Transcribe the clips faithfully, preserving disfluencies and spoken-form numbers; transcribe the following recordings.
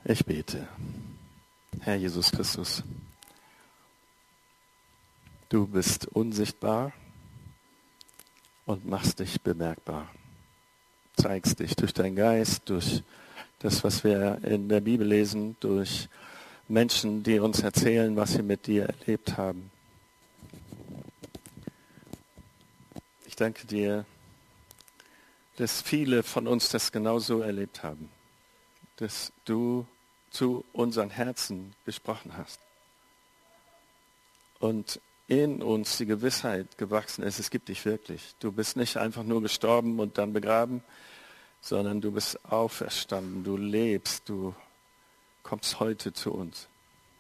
Ich bete. Herr Jesus Christus, du bist unsichtbar und machst dich bemerkbar. Zeigst dich durch deinen Geist, durch das, was wir in der Bibel lesen, durch Menschen, die uns erzählen, was sie mit dir erlebt haben. Ich danke dir, dass viele von uns das genauso erlebt haben, dass du zu unseren Herzen gesprochen hast und in uns die Gewissheit gewachsen ist, es gibt dich wirklich. Du bist nicht einfach nur gestorben und dann begraben, sondern du bist auferstanden, du lebst, du kommst heute zu uns.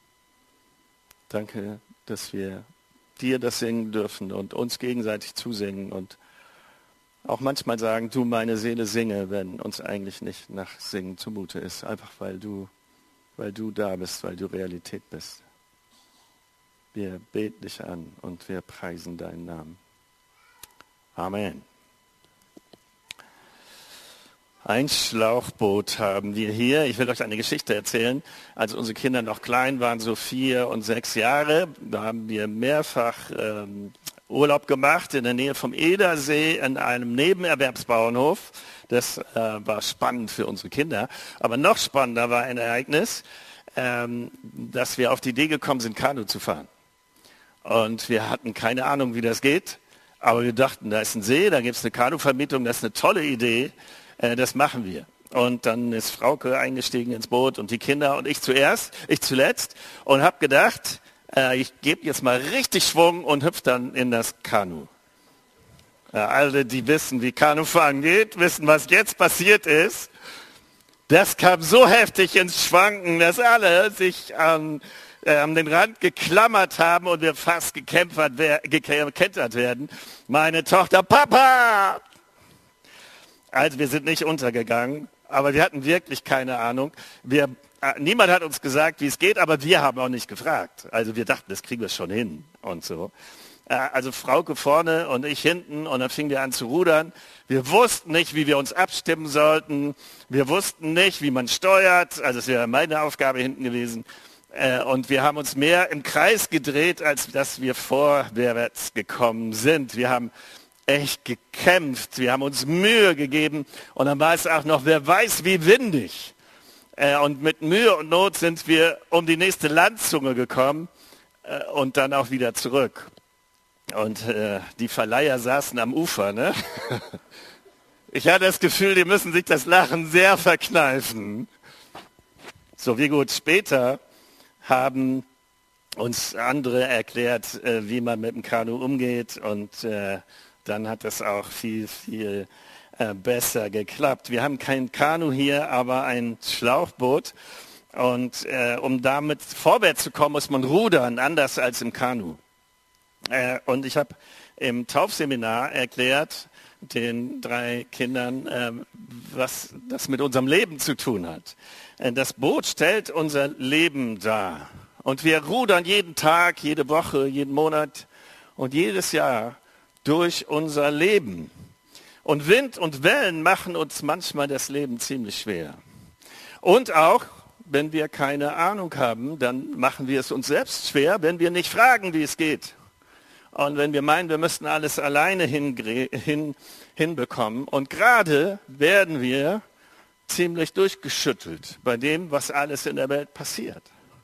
Danke, dass wir dir das singen dürfen und uns gegenseitig zusingen und auch manchmal sagen, du meine Seele singe, wenn uns eigentlich nicht nach Singen zumute ist, einfach weil du, weil du da bist, weil du Realität bist. Wir beten dich an und wir preisen deinen Namen. Amen. Ein Schlauchboot haben wir hier. Ich will euch eine Geschichte erzählen. Als unsere Kinder noch klein waren, so vier und sechs Jahre, da haben wir mehrfach ähm, Urlaub gemacht in der Nähe vom Edersee in einem Nebenerwerbsbauernhof. Das äh, war spannend für unsere Kinder. Aber noch spannender war ein Ereignis, ähm, dass wir auf die Idee gekommen sind, Kanu zu fahren. Und wir hatten keine Ahnung, wie das geht. Aber wir dachten, da ist ein See, da gibt es eine Kanuvermietung, das ist eine tolle Idee. Das machen wir. Und dann ist Frauke eingestiegen ins Boot und die Kinder und ich zuerst, ich zuletzt und habe gedacht, äh, ich gebe jetzt mal richtig Schwung und hüpfe dann in das Kanu. Ja, alle, die wissen, wie Kanufahren geht, wissen, was jetzt passiert ist. Das kam so heftig ins Schwanken, dass alle sich an, äh, an den Rand geklammert haben und wir fast gekämpft, gekentert werden. Meine Tochter, Papa! Also wir sind nicht untergegangen, aber wir hatten wirklich keine Ahnung. Wir, äh, niemand hat uns gesagt, wie es geht, aber wir haben auch nicht gefragt. Also wir dachten, das kriegen wir schon hin und so. Äh, also Frauke vorne und ich hinten und dann fingen wir an zu rudern. Wir wussten nicht, wie wir uns abstimmen sollten. Wir wussten nicht, wie man steuert. Also es wäre meine Aufgabe hinten gewesen. Äh, und wir haben uns mehr im Kreis gedreht, als dass wir vorwärts gekommen sind. Wir haben echt gekämpft, wir haben uns Mühe gegeben und dann war es auch noch, wer weiß wie windig. Äh, und mit Mühe und Not sind wir um die nächste Landzunge gekommen äh, und dann auch wieder zurück. Und äh, die Verleiher saßen am Ufer, ne? Ich hatte das Gefühl, die müssen sich das Lachen sehr verkneifen. So wie gut später haben uns andere erklärt, äh, wie man mit dem Kanu umgeht und äh, dann hat es auch viel, viel äh, besser geklappt. Wir haben kein Kanu hier, aber ein Schlauchboot. Und äh, um damit vorwärts zu kommen, muss man rudern, anders als im Kanu. Äh, und ich habe im Taufseminar erklärt, den drei Kindern, äh, was das mit unserem Leben zu tun hat. Äh, das Boot stellt unser Leben dar. Und wir rudern jeden Tag, jede Woche, jeden Monat und jedes Jahr durch unser Leben. Und Wind und Wellen machen uns manchmal das Leben ziemlich schwer. Und auch, wenn wir keine Ahnung haben, dann machen wir es uns selbst schwer, wenn wir nicht fragen, wie es geht. Und wenn wir meinen, wir müssten alles alleine hin, hinbekommen. Und gerade werden wir ziemlich durchgeschüttelt bei dem, was alles in der Welt passiert.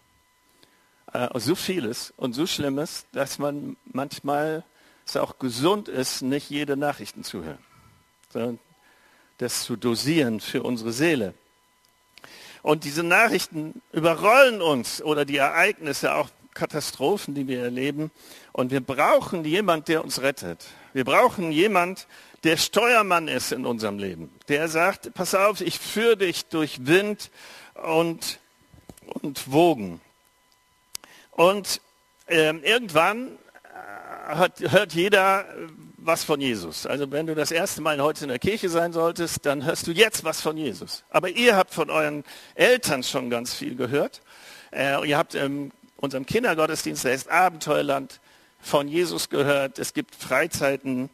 Äh, so vieles und so Schlimmes, dass man manchmal es auch gesund ist, nicht jede Nachrichten zu hören, sondern das zu dosieren für unsere Seele. Und diese Nachrichten überrollen uns oder die Ereignisse, auch Katastrophen, die wir erleben. Und wir brauchen jemand, der uns rettet. Wir brauchen jemand, der Steuermann ist in unserem Leben. Der sagt, pass auf, ich führe dich durch Wind und, und Wogen. Und äh, irgendwann Hat, hört jeder was von Jesus. Also wenn du das erste Mal heute in der Kirche sein solltest, dann hörst du jetzt was von Jesus. Aber ihr habt von euren Eltern schon ganz viel gehört. Äh, ihr habt in unserem Kindergottesdienst, der ist Abenteuerland, von Jesus gehört. Es gibt Freizeiten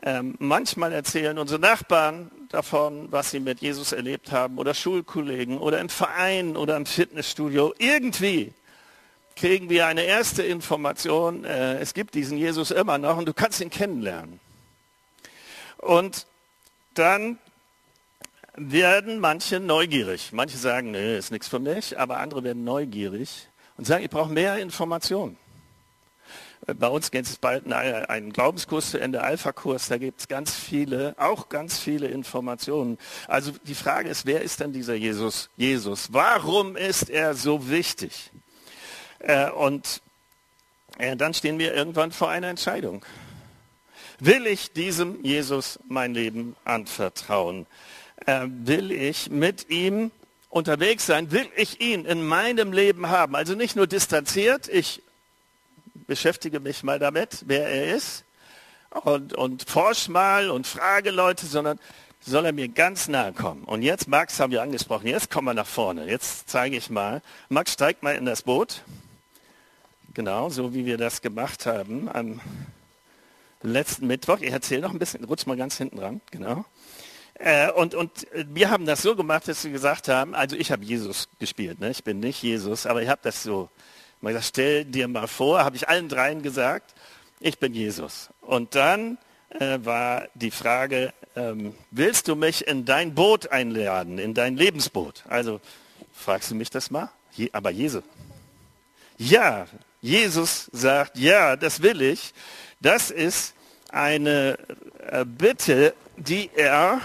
Ähm, manchmal erzählen unsere Nachbarn davon, was sie mit Jesus erlebt haben, oder Schulkollegen oder im Verein oder im Fitnessstudio. Irgendwie kriegen wir eine erste Information, äh, es gibt diesen Jesus immer noch und du kannst ihn kennenlernen. Und dann werden manche neugierig. Manche sagen, nee, ist nichts für mich, aber andere werden neugierig und sagen, ich brauche mehr Informationen. Bei uns geht es bald einen Glaubenskurs zu Ende, Alpha-Kurs, da gibt es ganz viele, auch ganz viele Informationen. Also die Frage ist, wer ist denn dieser Jesus? Jesus, warum ist er so wichtig? Äh, und äh, dann stehen wir irgendwann vor einer Entscheidung. Will ich diesem Jesus mein Leben anvertrauen? Äh, will ich mit ihm unterwegs sein? Will ich ihn in meinem Leben haben? Also nicht nur distanziert, ich beschäftige mich mal damit, wer er ist und, und forsch mal und frage Leute, sondern soll er mir ganz nahe kommen. Und jetzt, Max haben wir angesprochen, jetzt kommen wir nach vorne. Jetzt zeige ich mal. Max, steigt mal in das Boot. Genau, so wie wir das gemacht haben am letzten Mittwoch. Ich erzähle noch ein bisschen, rutscht mal ganz hinten ran. Genau. Äh, und, und wir haben das so gemacht, dass wir gesagt haben, also ich habe Jesus gespielt, ne? Ich bin nicht Jesus, aber ich habe das so mal gesagt, stell dir mal vor, habe ich allen dreien gesagt, ich bin Jesus. Und dann äh, war die Frage, ähm, willst du mich in dein Boot einladen, in dein Lebensboot? Also fragst du mich das mal? Je, aber Jesus. Ja, Jesus sagt, ja, das will ich. Das ist eine äh, Bitte, die er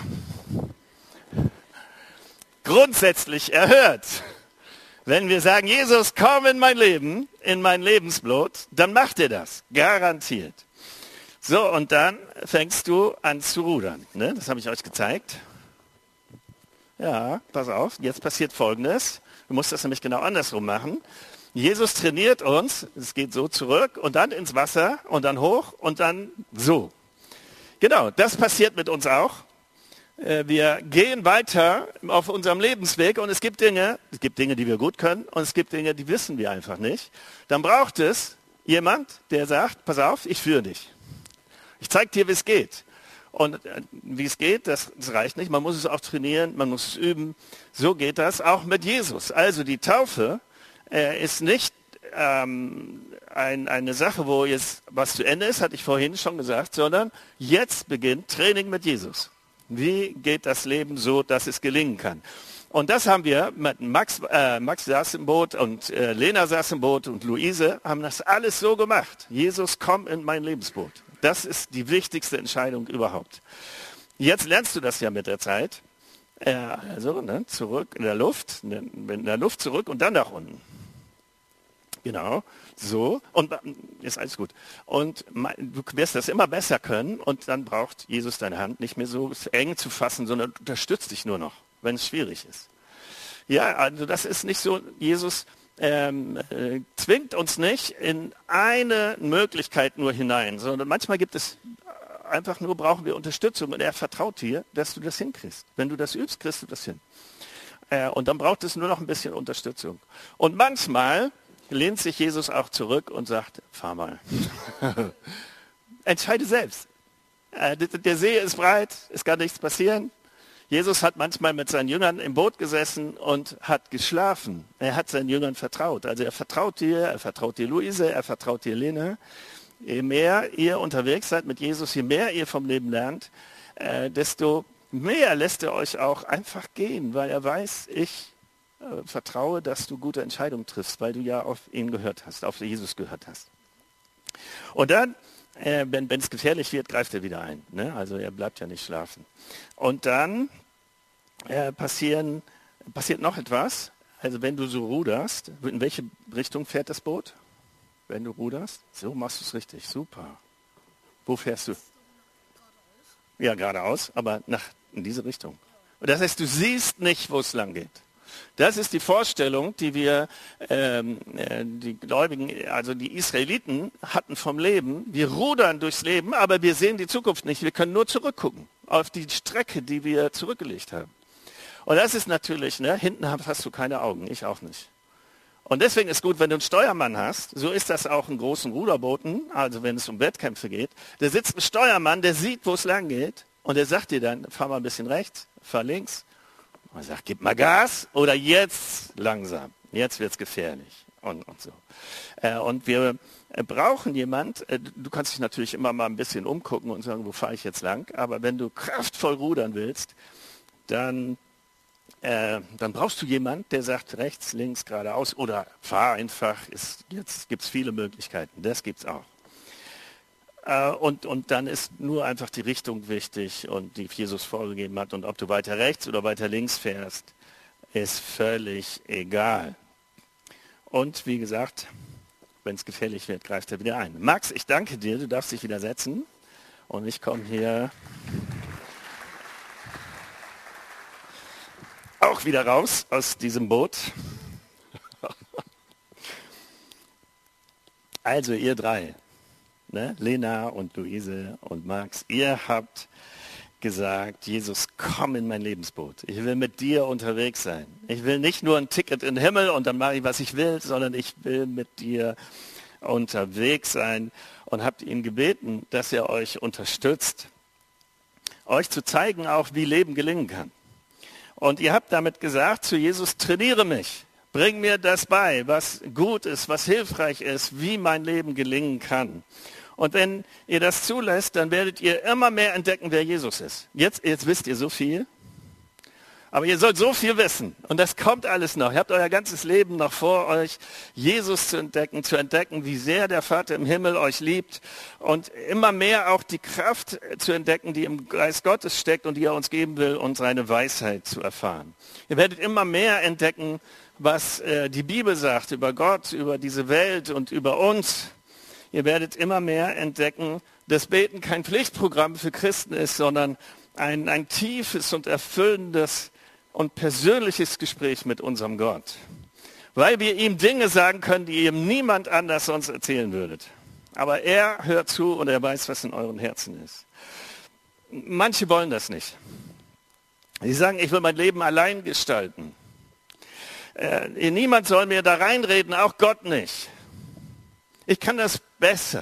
grundsätzlich erhört. Wenn wir sagen, Jesus, komm in mein Leben, in mein Lebensboot, dann macht er das, garantiert. So, und dann fängst du an zu rudern. Ne? Das habe ich euch gezeigt. Ja, pass auf, jetzt passiert Folgendes. Du musst das nämlich genau andersrum machen. Jesus trainiert uns, es geht so zurück und dann ins Wasser und dann hoch und dann so. Genau, das passiert mit uns auch. Wir gehen weiter auf unserem Lebensweg und es gibt Dinge, es gibt Dinge, die wir gut können und es gibt Dinge, die wissen wir einfach nicht. Dann braucht es jemand, der sagt, pass auf, ich führe dich. Ich zeige dir, wie es geht. Und wie es geht, das, das reicht nicht. Man muss es auch trainieren, man muss es üben. So geht das auch mit Jesus. Also die Taufe äh, ist nicht ähm, ein, eine Sache, wo jetzt was zu Ende ist, hatte ich vorhin schon gesagt, sondern jetzt beginnt Training mit Jesus. Wie geht das Leben so, dass es gelingen kann? Und das haben wir mit Max, äh, Max saß im Boot und äh, Lena saß im Boot und Luise haben das alles so gemacht. Jesus, komm in mein Lebensboot. Das ist die wichtigste Entscheidung überhaupt. Jetzt lernst du das ja mit der Zeit. Äh, also ne, zurück in der Luft, ne, in der Luft zurück und dann nach unten. Genau, so. Und ist alles gut. Und du wirst das immer besser können und dann braucht Jesus deine Hand nicht mehr so eng zu fassen, sondern unterstützt dich nur noch, wenn es schwierig ist. Ja, also das ist nicht so, Jesus ähm, äh, zwingt uns nicht in eine Möglichkeit nur hinein, sondern manchmal gibt es einfach nur, brauchen wir Unterstützung und er vertraut dir, dass du das hinkriegst. Wenn du das übst, kriegst du das hin. Äh, und dann braucht es nur noch ein bisschen Unterstützung. Und manchmal lehnt sich Jesus auch zurück und sagt, fahr mal. Entscheide selbst. Äh, der See ist breit, es kann nichts passieren. Jesus hat manchmal mit seinen Jüngern im Boot gesessen und hat geschlafen. Er hat seinen Jüngern vertraut. Also er vertraut dir, er vertraut dir Luise, er vertraut dir Lene. Je mehr ihr unterwegs seid mit Jesus, je mehr ihr vom Leben lernt, äh, desto mehr lässt er euch auch einfach gehen, weil er weiß, ich äh, vertraue, dass du gute Entscheidungen triffst, weil du ja auf ihn gehört hast, auf Jesus gehört hast. Und dann, äh, wenn es gefährlich wird, greift er wieder ein. Ne? Also er bleibt ja nicht schlafen. Und dann äh, passieren, passiert noch etwas. Also wenn du so ruderst, in welche Richtung fährt das Boot? Wenn du ruderst, so machst du es richtig, super. Wo fährst du? Ja, geradeaus, aber nach, in diese Richtung. Und das heißt, du siehst nicht, wo es lang geht. Das ist die Vorstellung, die wir, ähm, äh, die Gläubigen, also die Israeliten hatten vom Leben. Wir rudern durchs Leben, aber wir sehen die Zukunft nicht. Wir können nur zurückgucken auf die Strecke, die wir zurückgelegt haben. Und das ist natürlich, ne, hinten hast du keine Augen, ich auch nicht. Und deswegen ist gut, wenn du einen Steuermann hast, so ist das auch in großen Ruderbooten, also wenn es um Wettkämpfe geht, da sitzt ein Steuermann, der sieht, wo es lang geht und der sagt dir dann, fahr mal ein bisschen rechts, fahr links. Und er sagt, gib mal Gas oder jetzt langsam, jetzt wird es gefährlich und, und so. Äh, und wir brauchen jemand, äh, du kannst dich natürlich immer mal ein bisschen umgucken und sagen, wo fahre ich jetzt lang, aber wenn du kraftvoll rudern willst, dann Äh, dann brauchst du jemanden, der sagt rechts, links, geradeaus oder fahr einfach. Ist, jetzt gibt es viele Möglichkeiten, das gibt es auch. Äh, und, und dann ist nur einfach die Richtung wichtig und die Jesus vorgegeben hat. Und ob du weiter rechts oder weiter links fährst, ist völlig egal. Und wie gesagt, wenn es gefährlich wird, greift er wieder ein. Max, ich danke dir, du darfst dich wieder setzen. Und ich komme hier auch wieder raus aus diesem Boot. Also ihr drei, ne? Lena und Luise und Max, ihr habt gesagt, Jesus, komm in mein Lebensboot. Ich will mit dir unterwegs sein. Ich will nicht nur ein Ticket in den Himmel und dann mache ich, was ich will, sondern ich will mit dir unterwegs sein und habt ihn gebeten, dass er euch unterstützt, euch zu zeigen auch, wie Leben gelingen kann. Und ihr habt damit gesagt zu Jesus, trainiere mich, bring mir das bei, was gut ist, was hilfreich ist, wie mein Leben gelingen kann. Und wenn ihr das zulässt, dann werdet ihr immer mehr entdecken, wer Jesus ist. Jetzt, jetzt wisst ihr so viel, aber ihr sollt so viel wissen. Und das kommt alles noch. Ihr habt euer ganzes Leben noch vor euch, Jesus zu entdecken, zu entdecken, wie sehr der Vater im Himmel euch liebt und immer mehr auch die Kraft zu entdecken, die im Geist Gottes steckt und die er uns geben will, und seine Weisheit zu erfahren. Ihr werdet immer mehr entdecken, was äh, die Bibel sagt über Gott, über diese Welt und über uns. Ihr werdet immer mehr entdecken, dass Beten kein Pflichtprogramm für Christen ist, sondern ein, ein tiefes und erfüllendes und persönliches Gespräch mit unserem Gott. Weil wir ihm Dinge sagen können, die ihm niemand anders sonst erzählen würdet. Aber er hört zu und er weiß, was in euren Herzen ist. Manche wollen das nicht. Sie sagen, ich will mein Leben allein gestalten. Äh, niemand soll mir da reinreden, auch Gott nicht. Ich kann das besser.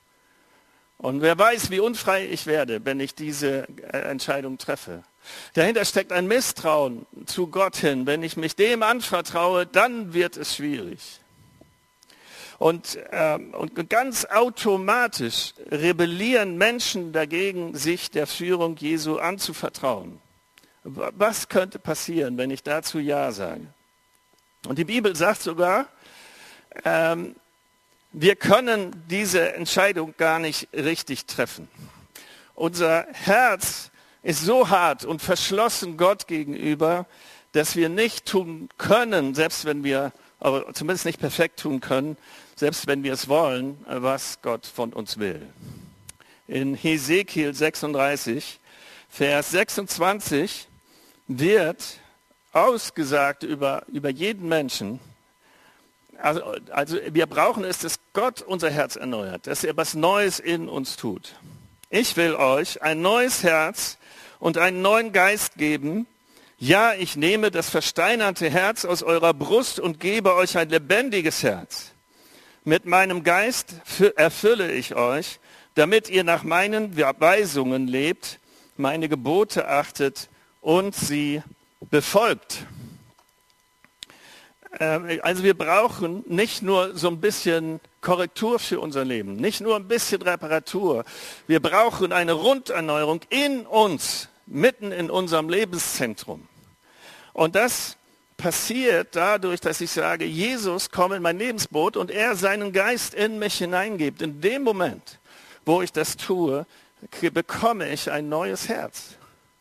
Und wer weiß, wie unfrei ich werde, wenn ich diese Entscheidung treffe. Dahinter steckt ein Misstrauen zu Gott hin. Wenn ich mich dem anvertraue, dann wird es schwierig. Und, ähm, und ganz automatisch rebellieren Menschen dagegen, sich der Führung Jesu anzuvertrauen. Was könnte passieren, wenn ich dazu Ja sage? Und die Bibel sagt sogar, ähm, wir können diese Entscheidung gar nicht richtig treffen. Unser Herz ist so hart und verschlossen Gott gegenüber, dass wir nicht tun können, selbst wenn wir, aber zumindest nicht perfekt tun können, selbst wenn wir es wollen, was Gott von uns will. In Hesekiel sechsunddreißig, Vers sechsundzwanzig wird ausgesagt über, über jeden Menschen. Also, also wir brauchen es, dass Gott unser Herz erneuert, dass er was Neues in uns tut. Ich will euch ein neues Herz und einen neuen Geist geben. Ja, ich nehme das versteinerte Herz aus eurer Brust und gebe euch ein lebendiges Herz. Mit meinem Geist erfülle ich euch, damit ihr nach meinen Weisungen lebt, meine Gebote achtet und sie befolgt. Also wir brauchen nicht nur so ein bisschen Korrektur für unser Leben, nicht nur ein bisschen Reparatur. Wir brauchen eine Runderneuerung in uns, mitten in unserem Lebenszentrum. Und das passiert dadurch, dass ich sage, Jesus, komm in mein Lebensboot und er seinen Geist in mich hineingibt. In dem Moment, wo ich das tue, bekomme ich ein neues Herz.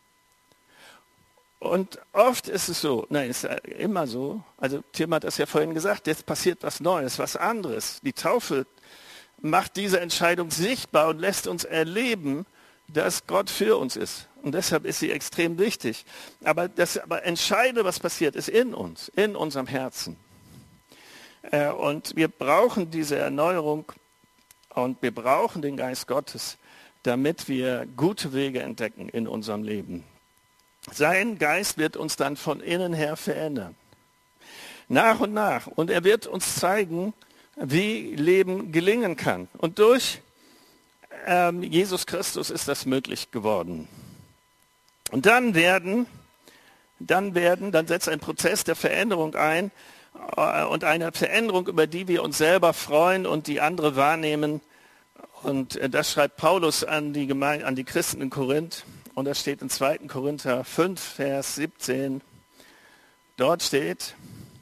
Und oft ist es so, nein, ist immer so, also Tim hat das ja vorhin gesagt, jetzt passiert was Neues, was anderes. Die Taufe macht diese Entscheidung sichtbar und lässt uns erleben, dass Gott für uns ist. Und deshalb ist sie extrem wichtig. Aber das aber Entscheidende, was passiert, ist in uns, in unserem Herzen. Und wir brauchen diese Erneuerung und wir brauchen den Geist Gottes, damit wir gute Wege entdecken in unserem Leben. Sein Geist wird uns dann von innen her verändern. nach und nach. Und er wird uns zeigen, wie Leben gelingen kann. Und durch ähm, Jesus Christus ist das möglich geworden. Und dann werden, dann werden, dann setzt ein Prozess der Veränderung ein äh, und eine Veränderung, über die wir uns selber freuen und die andere wahrnehmen. Und äh, das schreibt Paulus an die Gemeinde, an die Christen in Korinth. Und das steht in zweiten Korinther fünf, Vers siebzehn. Dort steht: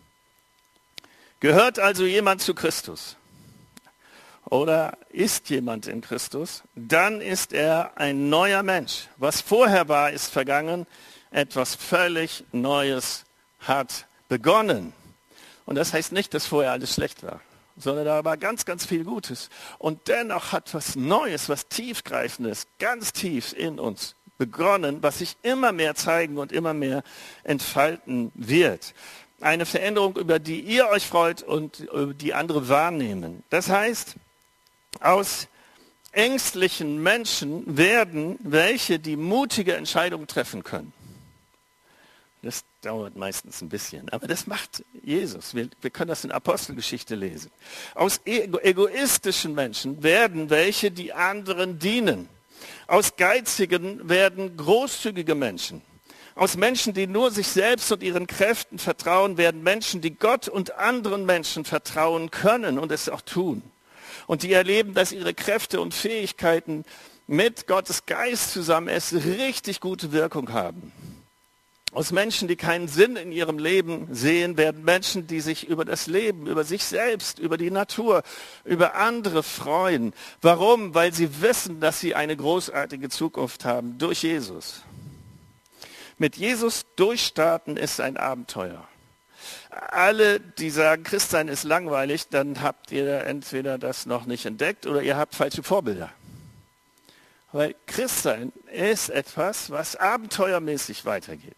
Gehört also jemand zu Christus oder ist jemand in Christus, dann ist er ein neuer Mensch. Was vorher war, ist vergangen. Etwas völlig Neues hat begonnen. Und das heißt nicht, dass vorher alles schlecht war, sondern da war ganz, ganz viel Gutes. Und dennoch hat was Neues, was Tiefgreifendes, ganz tief in uns begonnen, was sich immer mehr zeigen und immer mehr entfalten wird. Eine Veränderung, über die ihr euch freut und die andere wahrnehmen. Das heißt, aus ängstlichen Menschen werden welche, die mutige Entscheidungen treffen können. Das dauert meistens ein bisschen, aber das macht Jesus. Wir, wir können das in Apostelgeschichte lesen. Aus ego, egoistischen Menschen werden welche, die anderen dienen. Aus Geizigen werden großzügige Menschen. Aus Menschen, die nur sich selbst und ihren Kräften vertrauen, werden Menschen, die Gott und anderen Menschen vertrauen können und es auch tun. Und die erleben, dass ihre Kräfte und Fähigkeiten mit Gottes Geist zusammen es richtig gute Wirkung haben. Aus Menschen, die keinen Sinn in ihrem Leben sehen, werden Menschen, die sich über das Leben, über sich selbst, über die Natur, über andere freuen. Warum? Weil sie wissen, dass sie eine großartige Zukunft haben durch Jesus. Mit Jesus durchstarten ist ein Abenteuer. Alle, die sagen, Christsein ist langweilig, dann habt ihr entweder das noch nicht entdeckt oder ihr habt falsche Vorbilder. Weil Christsein ist etwas, was abenteuermäßig weitergeht.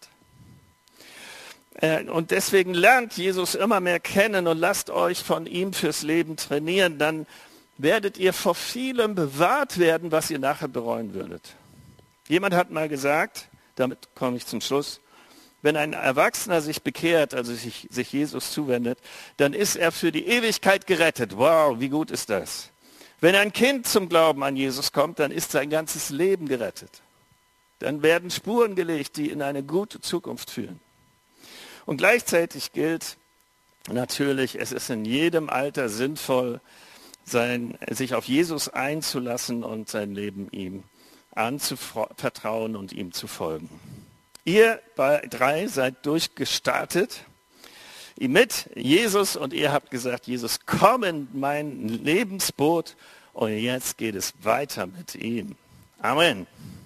Und deswegen lernt Jesus immer mehr kennen und lasst euch von ihm fürs Leben trainieren. Dann werdet ihr vor vielem bewahrt werden, was ihr nachher bereuen würdet. Jemand hat mal gesagt, damit komme ich zum Schluss, wenn ein Erwachsener sich bekehrt, also sich, sich Jesus zuwendet, dann ist er für die Ewigkeit gerettet. Wow, wie gut ist das? Wenn ein Kind zum Glauben an Jesus kommt, dann ist sein ganzes Leben gerettet. Dann werden Spuren gelegt, die in eine gute Zukunft führen. Und gleichzeitig gilt natürlich, es ist in jedem Alter sinnvoll, sein, sich auf Jesus einzulassen und sein Leben ihm anzuvertrauen und ihm zu folgen. Ihr drei seid durchgestartet mit Jesus und ihr habt gesagt, Jesus, komm in mein Lebensboot und jetzt geht es weiter mit ihm. Amen.